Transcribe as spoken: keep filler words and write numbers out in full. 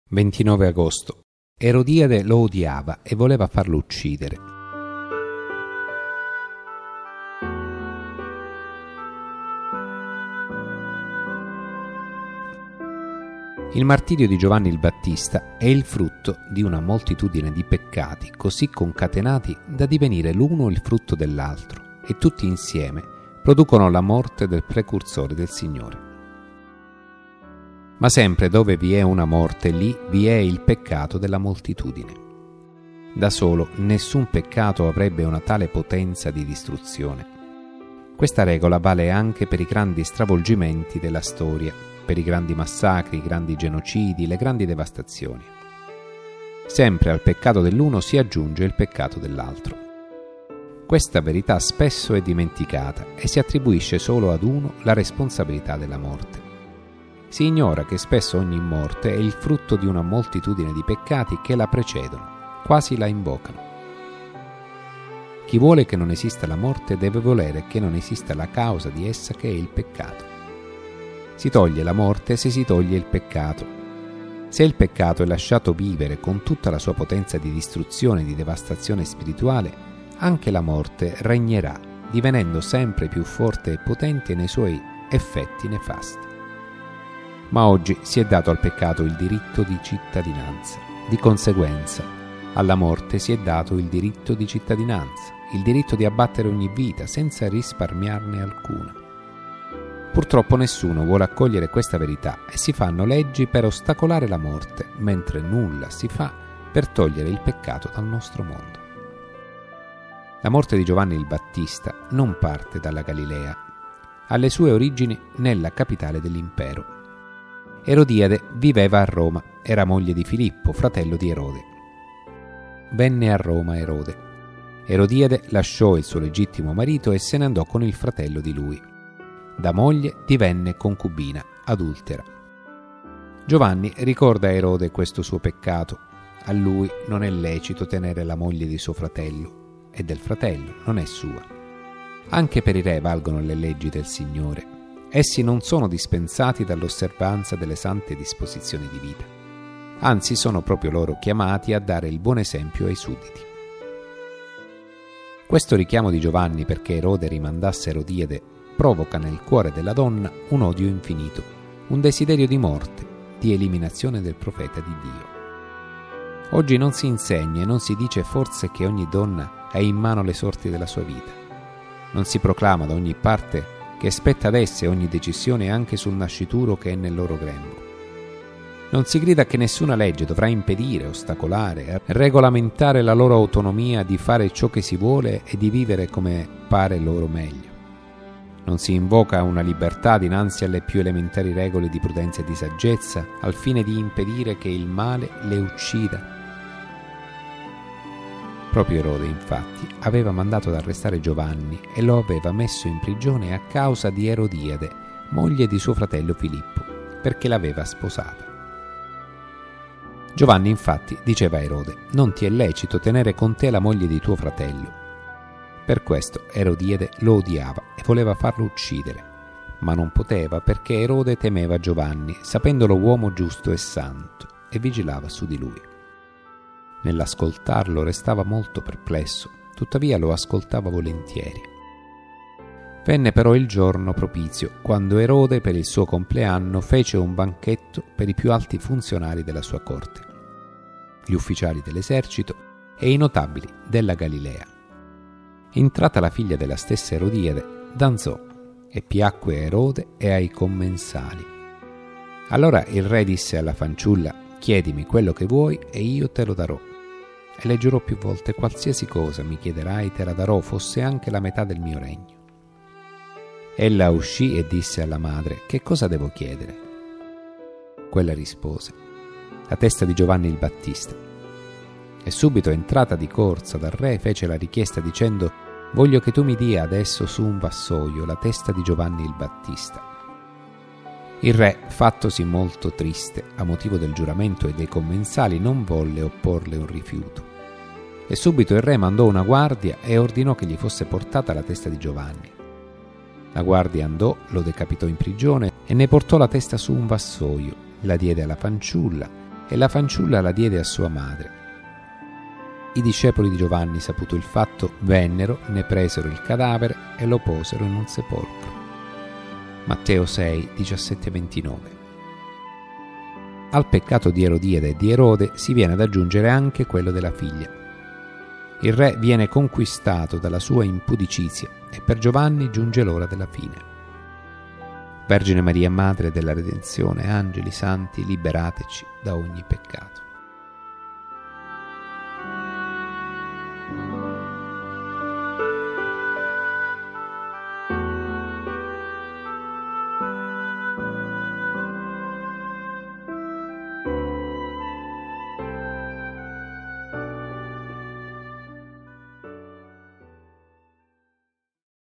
ventinove agosto. Erodiade lo odiava e voleva farlo uccidere. Il martirio di Giovanni il Battista è il frutto di una moltitudine di peccati così concatenati da divenire l'uno il frutto dell'altro, e tutti insieme producono la morte del precursore del Signore. Ma sempre dove vi è una morte, lì vi è il peccato della moltitudine. Da solo nessun peccato avrebbe una tale potenza di distruzione. Questa regola vale anche per i grandi stravolgimenti della storia, per i grandi massacri, i grandi genocidi, le grandi devastazioni. Sempre al peccato dell'uno si aggiunge il peccato dell'altro. Questa verità spesso è dimenticata e si attribuisce solo ad uno la responsabilità della morte. Si ignora che spesso ogni morte è il frutto di una moltitudine di peccati che la precedono, quasi la invocano. Chi vuole che non esista la morte deve volere che non esista la causa di essa, che è il peccato. Si toglie la morte se si toglie il peccato. Se il peccato è lasciato vivere con tutta la sua potenza di distruzione e di devastazione spirituale, anche la morte regnerà, divenendo sempre più forte e potente nei suoi effetti nefasti. Ma oggi si è dato al peccato il diritto di cittadinanza. Di conseguenza, alla morte si è dato il diritto di cittadinanza, il diritto di abbattere ogni vita senza risparmiarne alcuna. Purtroppo nessuno vuole accogliere questa verità e si fanno leggi per ostacolare la morte, mentre nulla si fa per togliere il peccato dal nostro mondo. La morte di Giovanni il Battista non parte dalla Galilea, ha le sue origini nella capitale dell'impero. Erodiade viveva a Roma, era moglie di Filippo, fratello di Erode. Venne a Roma Erode. Erodiade lasciò il suo legittimo marito e se ne andò con il fratello di lui. Da moglie divenne concubina, adultera. Giovanni ricorda a Erode questo suo peccato. A lui non è lecito tenere la moglie di suo fratello, e del fratello non è sua. Anche per i re valgono le leggi del Signore. Essi non sono dispensati dall'osservanza delle sante disposizioni di vita. Anzi, sono proprio loro chiamati a dare il buon esempio ai sudditi. Questo richiamo di Giovanni perché Erode rimandasse Erodiade provoca nel cuore della donna un odio infinito, un desiderio di morte, di eliminazione del profeta di Dio. Oggi non si insegna e non si dice forse che ogni donna ha in mano le sorti della sua vita. Non si proclama da ogni parte che spetta ad esse ogni decisione anche sul nascituro che è nel loro grembo. Non si grida che nessuna legge dovrà impedire, ostacolare, regolamentare la loro autonomia di fare ciò che si vuole e di vivere come pare loro meglio. Non si invoca una libertà dinanzi alle più elementari regole di prudenza e di saggezza al fine di impedire che il male le uccida. Proprio Erode, infatti, aveva mandato ad arrestare Giovanni e lo aveva messo in prigione a causa di Erodiade, moglie di suo fratello Filippo, perché l'aveva sposata. Giovanni, infatti, diceva a Erode: «Non ti è lecito tenere con te la moglie di tuo fratello». Per questo Erodiade lo odiava e voleva farlo uccidere, ma non poteva perché Erode temeva Giovanni, sapendolo uomo giusto e santo, e vigilava su di lui. Nell'ascoltarlo restava molto perplesso, tuttavia lo ascoltava volentieri. Venne però il giorno propizio, quando Erode per il suo compleanno fece un banchetto per i più alti funzionari della sua corte, gli ufficiali dell'esercito e i notabili della Galilea. Entrata la figlia della stessa Erodiade, danzò e piacque a Erode e ai commensali. Allora il re disse alla fanciulla: «Chiedimi quello che vuoi e io te lo darò». E le giurò più volte: «Qualsiasi cosa mi chiederai te la darò, fosse anche la metà del mio regno». Ella uscì e disse alla madre: «Che cosa devo chiedere?» Quella rispose: «La testa di Giovanni il Battista». E subito entrata di corsa dal re fece la richiesta dicendo: «Voglio che tu mi dia adesso su un vassoio la testa di Giovanni il Battista». Il re, fattosi molto triste a motivo del giuramento e dei commensali, non volle opporle un rifiuto. E subito il re mandò una guardia e ordinò che gli fosse portata la testa di Giovanni. La guardia andò, lo decapitò in prigione e ne portò la testa su un vassoio, la diede alla fanciulla e la fanciulla la diede a sua madre. I discepoli di Giovanni, saputo il fatto, vennero, ne presero il cadavere e lo posero in un sepolcro. Matteo sei, diciassette ventinove. Al peccato di Erodiade e di Erode si viene ad aggiungere anche quello della figlia. Il re viene conquistato dalla sua impudicizia e per Giovanni giunge l'ora della fine. Vergine Maria, Madre della Redenzione, angeli santi, liberateci da ogni peccato.